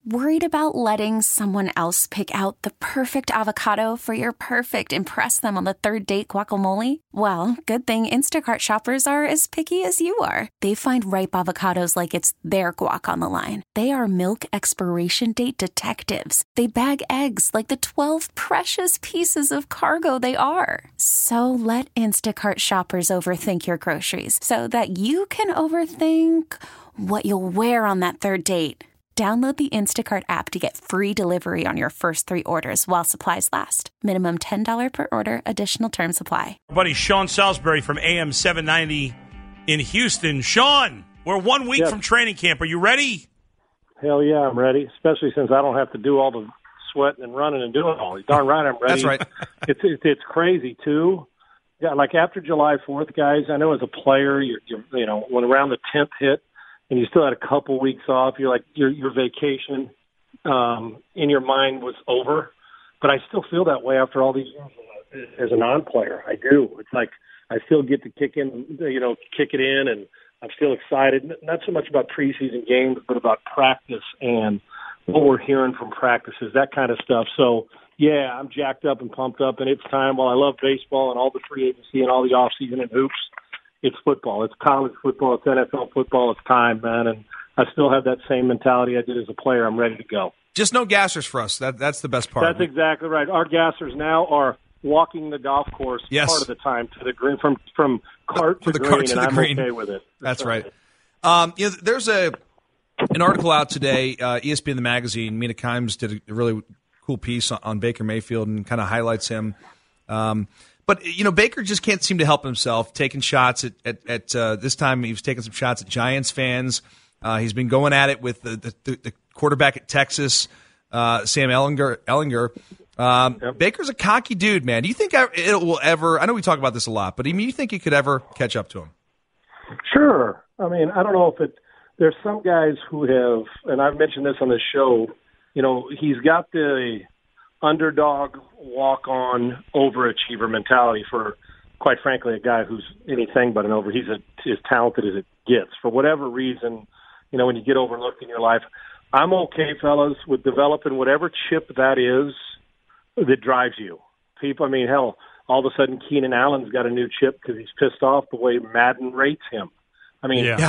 Worried about letting someone else pick out the perfect avocado for your perfect impress them on the third date guacamole? Well, good thing Instacart shoppers are as picky as you are. They find ripe avocados like it's their guac on the line. They are milk expiration date detectives. They bag eggs like the 12 precious pieces of cargo they are. So let Instacart shoppers overthink your groceries so that you can overthink what you'll wear on that third date. Download the Instacart app to get free delivery on your first 3 orders while supplies last. Minimum $10 per order. Additional terms apply. Buddy Sean Salisbury from AM 790 in Houston. Sean, we're 1 week from training camp. Are you ready? Hell yeah, I'm ready, especially since I don't have to do all the sweating and running and doing all. Darn right I'm ready. That's right. It's crazy, too. Yeah, like after July 4th, guys, I know as a player, you're when around the 10th hit, and you still had a couple weeks off, you're like, your vacation in your mind was over. But I still feel that way after all these years as a non-player. I do. It's like I still get to kick it in, and I'm still excited. Not so much about preseason games, but about practice and what we're hearing from practices, that kind of stuff. So, yeah, I'm jacked up and pumped up, and it's time. While I love baseball and all the free agency and all the off-season and hoops, it's football. It's college football. It's NFL football. It's time, man. And I still have that same mentality I did as a player. I'm ready to go. Just no gassers for us. That's the best part. That's exactly right. Our gassers now are walking the golf course part of the time to the green, from cart to green, and I'm okay with it. That's right. There's an article out today, ESPN the magazine. Mina Kimes did a really cool piece on Baker Mayfield and kind of highlights him. But, Baker just can't seem to help himself, taking shots at this time he was taking some shots at Giants fans. He's been going at it with the quarterback at Texas, Sam Ehlinger. Yep. Baker's a cocky dude, man. Do you think it will ever – I know we talk about this a lot, but do you think it could ever catch up to him? Sure. I mean, I don't know if there's some guys who have – and I've mentioned this on the show – he's got the underdog, walk-on, overachiever mentality for, quite frankly, a guy who's anything but an over. He's as talented as it gets. For whatever reason, when you get overlooked in your life, I'm okay, fellas, with developing whatever chip that is that drives you. People, hell, all of a sudden Keenan Allen's got a new chip because he's pissed off the way Madden rates him. Of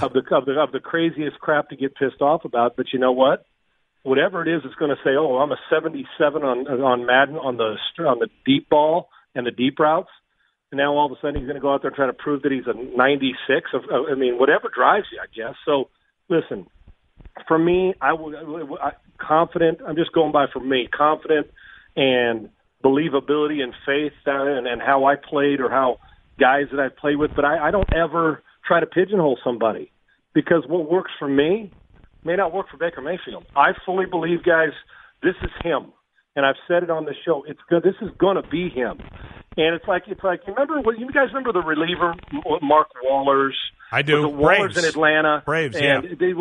the craziest crap to get pissed off about, but you know what? Whatever it is, it's going to say, "Oh, I'm a 77 on Madden on the deep ball and the deep routes." And now all of a sudden he's going to go out there and try to prove that he's a 96. Whatever drives you, I guess. So, listen, for me, I confident. I'm just going by for me, confident and believability and faith and how I played or how guys that I've played with. But I don't ever try to pigeonhole somebody because what works for me may not work for Baker Mayfield. I fully believe, guys, this is him, and I've said it on the show. It's good. This is going to be him, and it's like. You guys remember the reliever Mark Wallers? I do. The Wallers in Atlanta. Braves. And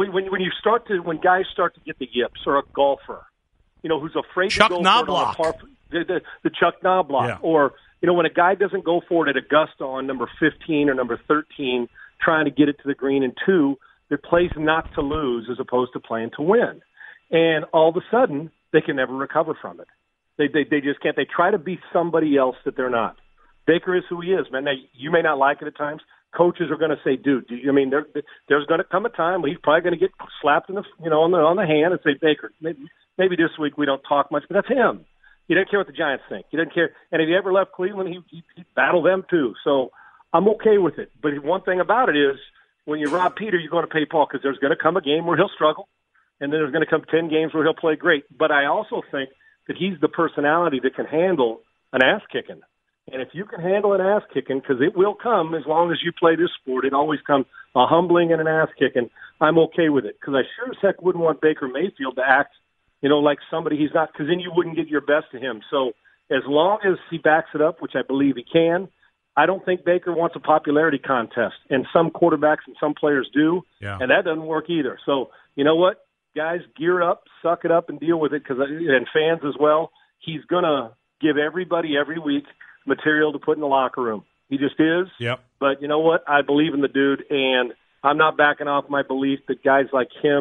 when guys start to get the yips, or a golfer, who's afraid Chuck to go Knobloch. for it on the Chuck Knobloch, or when a guy doesn't go for it at Augusta on number 15 or number 13, trying to get it to the green in 2. That plays not to lose as opposed to playing to win. And all of a sudden, they can never recover from it. They just can't. They try to be somebody else that they're not. Baker is who he is, man. Now, you may not like it at times. Coaches are going to say, dude, there's going to come a time where he's probably going to get slapped in the, on the hand and say, Baker, maybe this week we don't talk much, but that's him. He doesn't care what the Giants think. He doesn't care. And if he ever left Cleveland, he battled them too. So I'm okay with it. But one thing about it is, when you rob Peter, you're going to pay Paul because there's going to come a game where he'll struggle, and then there's going to come 10 games where he'll play great. But I also think that he's the personality that can handle an ass-kicking. And if you can handle an ass-kicking, because it will come as long as you play this sport, it always comes a humbling and an ass-kicking, I'm okay with it. Because I sure as heck wouldn't want Baker Mayfield to act, like somebody he's not, because then you wouldn't get your best of him. So as long as he backs it up, which I believe he can, I don't think Baker wants a popularity contest, and some quarterbacks and some players do, and that doesn't work either. So, you know what, guys, gear up, suck it up, and deal with it, and fans as well. He's going to give everybody every week material to put in the locker room. He just is. Yep. But you know what? I believe in the dude, and I'm not backing off my belief that guys like him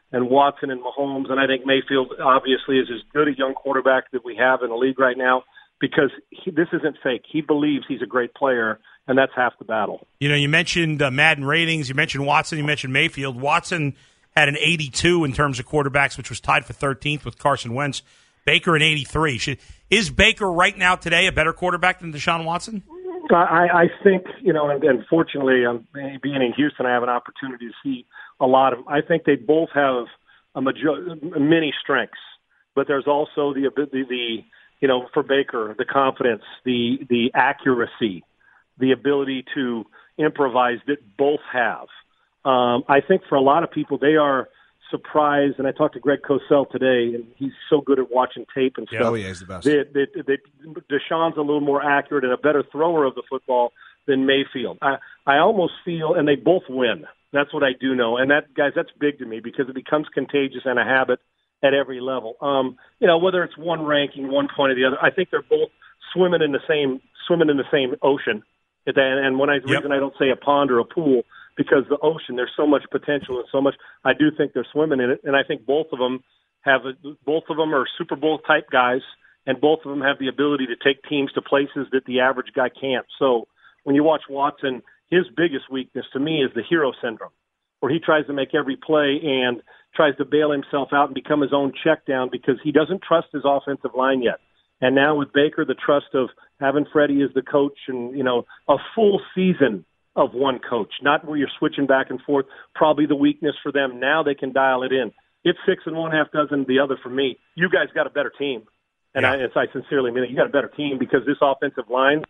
and Watson and Mahomes, and I think Mayfield obviously is as good a young quarterback that we have in the league right now because this isn't fake. He believes he's a great player, and that's half the battle. You know, you mentioned Madden ratings. You mentioned Watson. You mentioned Mayfield. Watson had an 82 in terms of quarterbacks, which was tied for 13th with Carson Wentz. Baker an 83. Is Baker right now today a better quarterback than Deshaun Watson? I think, you know, and fortunately, being in Houston, I have an opportunity to see a lot of them. I think they both have many strengths, but there's also the you know, for Baker, the confidence, the accuracy, the ability to improvise that both have. I think for a lot of people, they are surprised, and I talked to Greg Cosell today, and he's so good at watching tape and stuff. Oh, yeah, he's the best. Deshaun's a little more accurate and a better thrower of the football than Mayfield. I almost feel, and they both win. That's what I do know. And that, guys, that's big to me because it becomes contagious and a habit at every level. You know, whether it's one ranking, one point or the other, I think they're both swimming in the same ocean. And when reason I don't say a pond or a pool, because the ocean, there's so much potential and so much. I do think they're swimming in it, and I think both of them are Super Bowl type guys, and both of them have the ability to take teams to places that the average guy can't. So when you watch Watson, his biggest weakness to me is the hero syndrome, where he tries to make every play and tries to bail himself out and become his own check down because he doesn't trust his offensive line yet. And now with Baker, the trust of having Freddie as the coach and, you know, a full season of one coach, not where you're switching back and forth, probably the weakness for them. Now they can dial it in. It's 6 and 1/2 the other for me. You guys got a better team. And I sincerely mean it. You got a better team because this offensive line,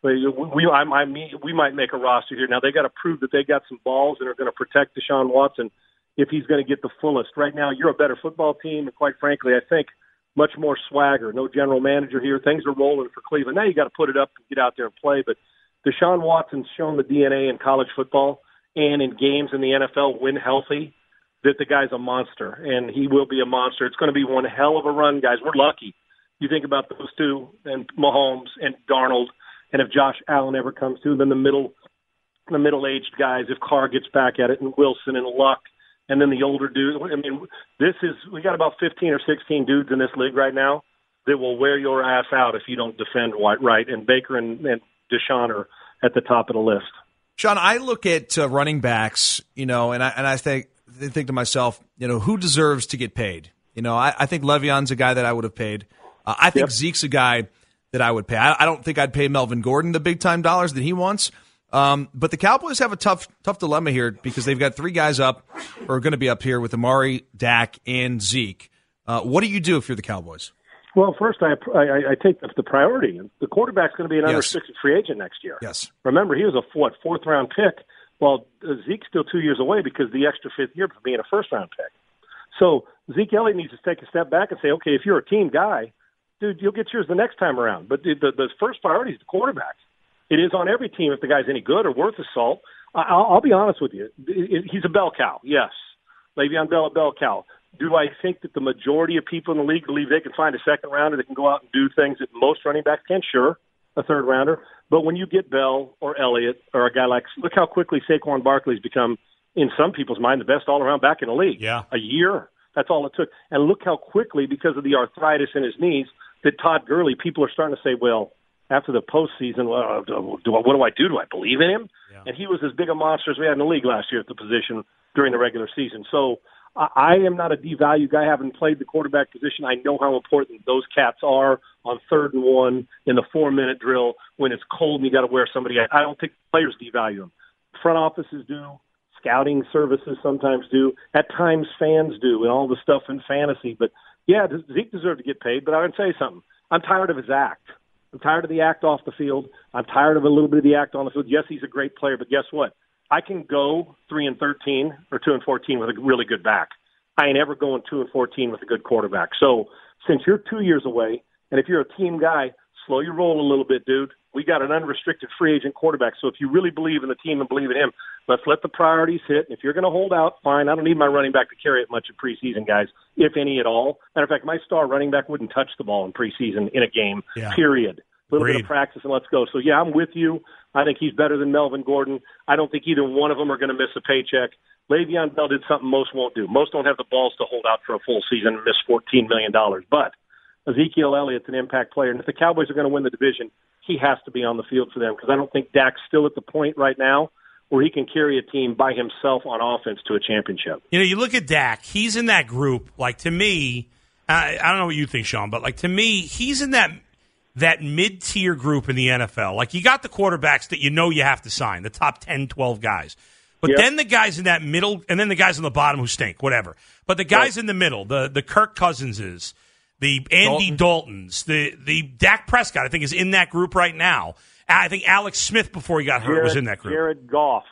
we might make a roster here. Now they got to prove that they got some balls and are going to protect Deshaun Watson if he's going to get the fullest. Right now, you're a better football team, and quite frankly, I think much more swagger. No general manager here. Things are rolling for Cleveland. Now you got to put it up and get out there and play. But Deshaun Watson's shown the DNA in college football and in games in the NFL when healthy that the guy's a monster, and he will be a monster. It's going to be one hell of a run, guys. We're lucky. You think about those two, and Mahomes and Darnold, and if Josh Allen ever comes through, then the middle-aged guys, if Carr gets back at it, and Wilson and Luck, and then the older dudes. I mean, we got about 15 or 16 dudes in this league right now that will wear your ass out if you don't defend right. And Baker and Deshaun are at the top of the list. Sean, I look at running backs, you know, and I think to myself, you know, who deserves to get paid? You know, I think Le'Veon's a guy that I would have paid. I think Zeke's a guy that I would pay. I don't think I'd pay Melvin Gordon the big-time dollars that he wants. But the Cowboys have a tough dilemma here because they've got 3 guys up or are going to be up here with Amari, Dak, and Zeke. What do you do if you're the Cowboys? Well, first, I take the priority. The quarterback's going to be an unrestricted free agent next year. Yes. Remember, he was a fourth-round pick. Well, Zeke's still 2 years away because the extra 5th year for being a first-round pick. So Zeke Elliott needs to take a step back and say, okay, if you're a team guy, dude, you'll get yours the next time around. But the first priority is the quarterback. It is on every team if the guy's any good or worth his salt. I'll be honest with you. He's a bell cow, yes. Le'Veon Bell, a bell cow. Do I think that the majority of people in the league believe they can find a second rounder that can go out and do things that most running backs can? Sure, a third rounder. But when you get Bell or Elliott or a guy like, look how quickly Saquon Barkley's become, in some people's mind, the best all-around back in the league. Yeah. A year. That's all it took. And look how quickly, because of the arthritis in his knees, that Todd Gurley, people are starting to say, well, after the postseason, what do I do? Do I believe in him? Yeah. And he was as big a monster as we had in the league last year at the position during the regular season. So I am not a devalue guy. Having played the quarterback position, I know how important those cats are on 3rd and 1 in the 4-minute drill when it's cold and you got to wear somebody. I don't think players devalue them. Front offices do. Scouting services sometimes do. At times fans do, and all the stuff in fantasy. But, yeah, Zeke deserved to get paid, but I would say something. I'm tired of his act. I'm tired of the act off the field. I'm tired of a little bit of the act on the field. Yes, he's a great player, but guess what? I can go 3-13 or 2-14 with a really good back. I ain't ever going 2-14 with a good quarterback. So since you're 2 years away, and if you're a team guy, slow your roll a little bit, dude. We got an unrestricted free agent quarterback. So if you really believe in the team and believe in him, let's let the priorities hit. If you're going to hold out, fine. I don't need my running back to carry it much in preseason, guys, if any at all. Matter of fact, my star running back wouldn't touch the ball in preseason in a game, period. A little bit of practice and let's go. So, yeah, I'm with you. I think he's better than Melvin Gordon. I don't think either one of them are going to miss a paycheck. Le'Veon Bell did something most won't do. Most don't have the balls to hold out for a full season and miss $14 million. But Ezekiel Elliott's an impact player, and if the Cowboys are going to win the division, he has to be on the field for them, because I don't think Dak's still at the point right now where he can carry a team by himself on offense to a championship. You know, you look at Dak, he's in that group. Like, to me, I don't know what you think, Sean, but like, to me, he's in that mid-tier group in the NFL. Like, you got the quarterbacks that you know you have to sign, the top 10, 12 guys. But then the guys in that middle, and then the guys on the bottom who stink, whatever. But the guys in the middle, the Kirk Cousinses, the Andy Daltons, the Dak Prescott, I think, is in that group right now. I think Alex Smith, before he got hurt, was in that group. Jared Goff.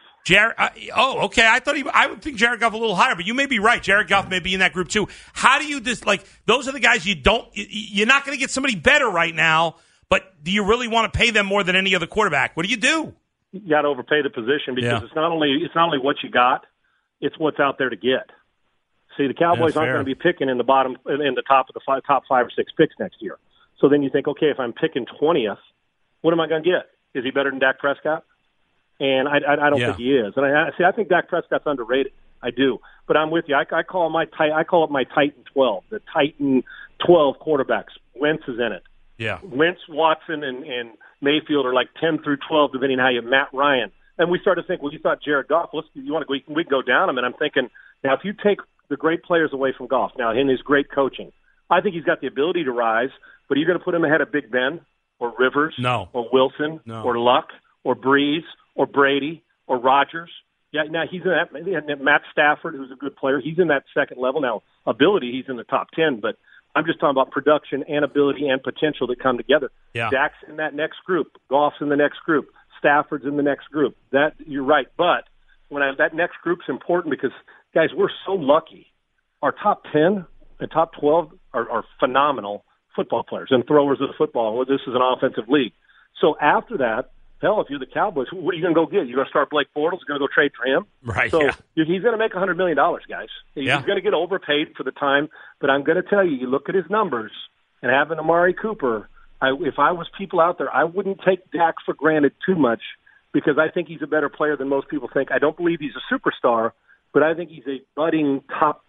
Okay. I would think Jared Goff a little higher, but you may be right. Jared Goff may be in that group too. How do you just, like, those are the guys you're not going to get somebody better right now, but do you really want to pay them more than any other quarterback? What do you do? You got to overpay the position, because it's not only what you got, it's what's out there to get. See, the Cowboys aren't going to be picking in the top of the top 5 or 6 picks next year. So then you think, okay, if I'm picking 20th, what am I going to get? Is he better than Dak Prescott? And I don't think he is. And I think Dak Prescott's underrated. I do. But I'm with you. I call it my Titan 12. The Titan 12 quarterbacks. Wentz is in it. Yeah. Wentz, Watson, and Mayfield are like 10 through 12, depending on how you Matt Ryan. And we started to think, well, you thought Jared Goff. We can go down him. And I'm thinking, now if you take the great players away from Goff, now in his great coaching, I think he's got the ability to rise. But are you going to put him ahead of Big Ben or Rivers? No. Or Wilson? No. Or Luck? Or Breeze? Or Brady? Or Rodgers? Yeah, now he's in that. Matt Stafford, who's a good player, he's in that second level. Now, ability, he's in the top 10, but I'm just talking about production and ability and potential that come together. Yeah. Dak's in that next group. Goff's in the next group. Stafford's in the next group. That, you're right. But that next group's important, because, guys, we're so lucky. Our top 10 and top 12 are phenomenal football players and throwers of the football. Well, this is an offensive league. So after that, hell, if you're the Cowboys, what are you going to go get? You're going to start Blake Bortles? You're going to go trade for him? Right, so yeah. He's going to make $100 million, guys. He's going to get overpaid for the time. But I'm going to tell you, you look at his numbers, and having Amari Cooper, if I was people out there, I wouldn't take Dak for granted too much, because I think he's a better player than most people think. I don't believe he's a superstar, but I think he's a budding top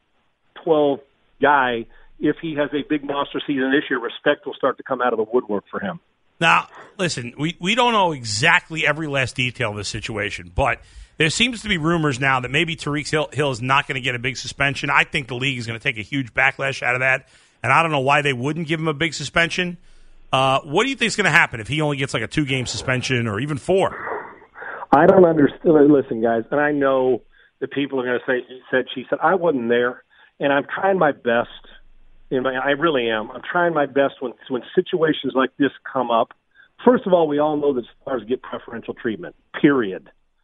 12 guy. If he has a big monster season this year, respect will start to come out of the woodwork for him. Now, listen, we don't know exactly every last detail of this situation, but there seems to be rumors now that maybe Tyreek Hill is not going to get a big suspension. I think the league is going to take a huge backlash out of that, and I don't know why they wouldn't give him a big suspension. What do you think is going to happen if he only gets like a 2-game suspension or even 4? I don't understand. Listen, guys, and I know that people are going to say, he said, she said. I wasn't there, and I'm trying my best. I really am. I'm trying my best when situations like this come up. First of all, we all know that stars get preferential treatment. Period.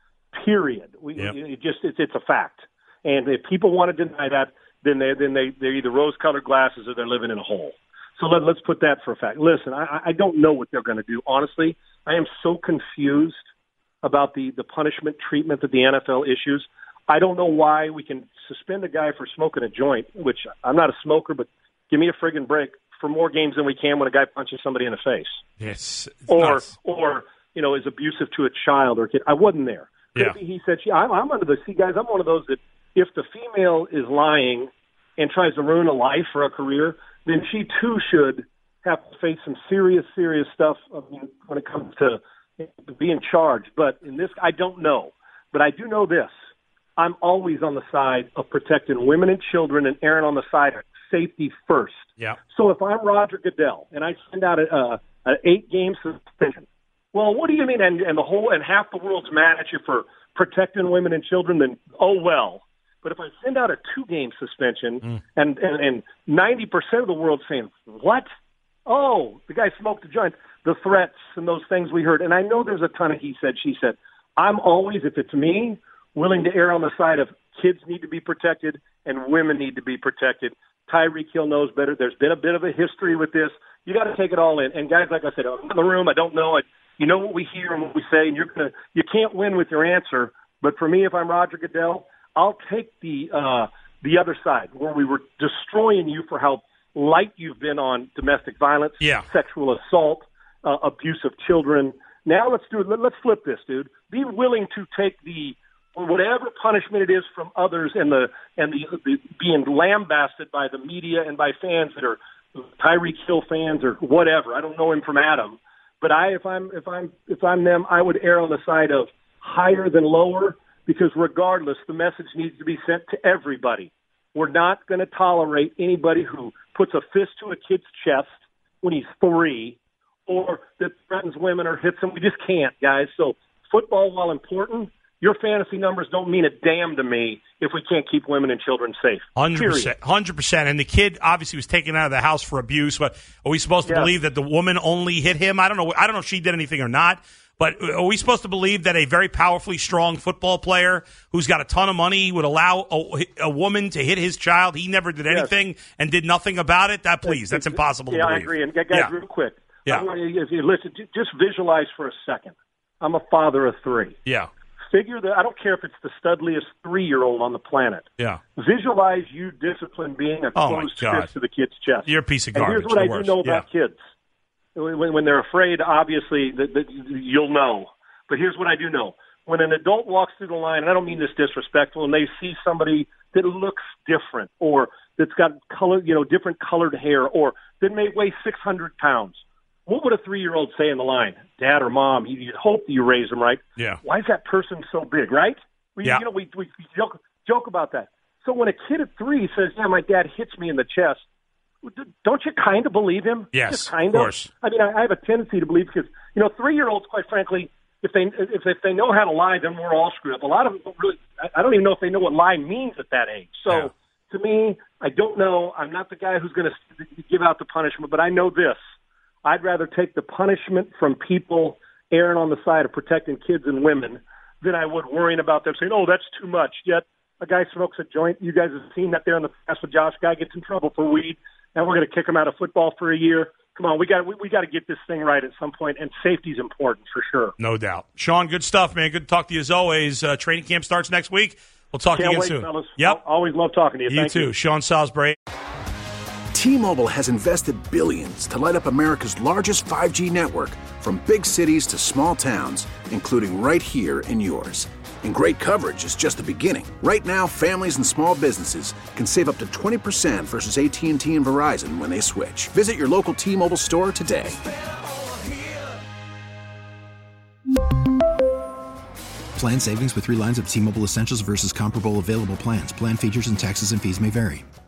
It's a fact. And if people want to deny that, then they're either rose-colored glasses or they're living in a hole. So let's put that for a fact. Listen, I don't know what they're going to do. Honestly, I am so confused about the punishment treatment that the NFL issues. I don't know why we can suspend a guy for smoking a joint, which I'm not a smoker, but give me a friggin' break, for more games than we can when a guy punches somebody in the face. Yes. Or is abusive to a child or a kid. I wasn't there. Yeah. He said, I'm under the, see, guys, I'm one of those that if the female is lying and tries to ruin a life or a career, then she too should have to face some serious stuff when it comes to being charged. But in this, I don't know. But I do know this. I'm always on the side of protecting women and children and erring on the side of safety first. Yeah. So if I'm Roger Goodell and I send out an 8-game suspension, well, what do you mean? And half the world's mad at you for protecting women and children, then oh well. But if I send out a 2-game suspension and 90% of the world saying, what? Oh, the guy smoked a joint. The threats and those things we heard. And I know there's a ton of he said, she said. I'm always, if it's me, willing to err on the side of kids need to be protected and women need to be protected. Tyreek Hill knows better. There's been a bit of a history with this. You got to take it all in. And guys, like I said, I'm in the room. I don't know. You know what we hear and what we say, and you can't win with your answer. But for me, if I'm Roger Goodell, I'll take the other side where we were destroying you for how light you've been on domestic violence, sexual assault, abuse of children. Now let's do it. Let's flip this, dude. Be willing to take the whatever punishment it is from others, and the being lambasted by the media and by fans that are Tyreek Hill fans or whatever. I don't know him from Adam, but if I'm them, I would err on the side of higher than lower, because regardless, the message needs to be sent to everybody. We're not going to tolerate anybody who puts a fist to a kid's chest when he's 3, or that threatens women or hits them. We just can't, guys. So football, while important, your fantasy numbers don't mean a damn to me if we can't keep women and children safe. 100%. 100%. And the kid obviously was taken out of the house for abuse. But are we supposed to believe that the woman only hit him? I don't know if she did anything or not. But are we supposed to believe that a very powerfully strong football player who's got a ton of money would allow a woman to hit his child? He never did anything and did nothing about it? That's impossible to believe. I agree. And guys, real quick, I want you, if you listen, just visualize for a second. I'm a father of 3. Yeah. Figure that I don't care if it's the studliest 3-year-old on the planet. Yeah. Visualize you discipline being a closed fist to the kid's chest. You're a piece of garbage. And here's what I do know about kids. When they're afraid, obviously, that you'll know. But here's what I do know. When an adult walks through the line, and I don't mean this disrespectful, and they see somebody that looks different, or that's got different colored hair, or that may weigh 600 pounds, what would a 3-year-old say in the line? Dad or Mom, you hope that you raise them right. Yeah. Why is that person so big, right? We joke about that. So when a kid at 3 says, yeah, my dad hits me in the chest, don't you kind of believe him? Yes, just kind of course. I mean, I have a tendency to believe, because 3-year-olds, quite frankly, if they know how to lie, then we're all screwed up. A lot of them don't really. I don't even know if they know what lie means at that age. So to me, I don't know. I'm not the guy who's going to give out the punishment, but I know this. I'd rather take the punishment from people erring on the side of protecting kids and women than I would worrying about them saying, oh, that's too much. Yet a guy smokes a joint. You guys have seen that there in the past with Josh. Guy gets in trouble for weed. Now we're going to kick him out of football for a year. Come on, we got to get this thing right at some point, and safety's important for sure. No doubt. Sean, good stuff, man. Good to talk to you as always. Training camp starts next week. We'll talk to you again soon. Fellas. Yep. Always love talking to you. You too. Sean Salisbury. T-Mobile has invested billions to light up America's largest 5G network, from big cities to small towns, including right here in yours. And great coverage is just the beginning. Right now, families and small businesses can save up to 20% versus AT&T and Verizon when they switch. Visit your local T-Mobile store today. Plan savings with 3 lines of T-Mobile Essentials versus comparable available plans. Plan features and taxes and fees may vary.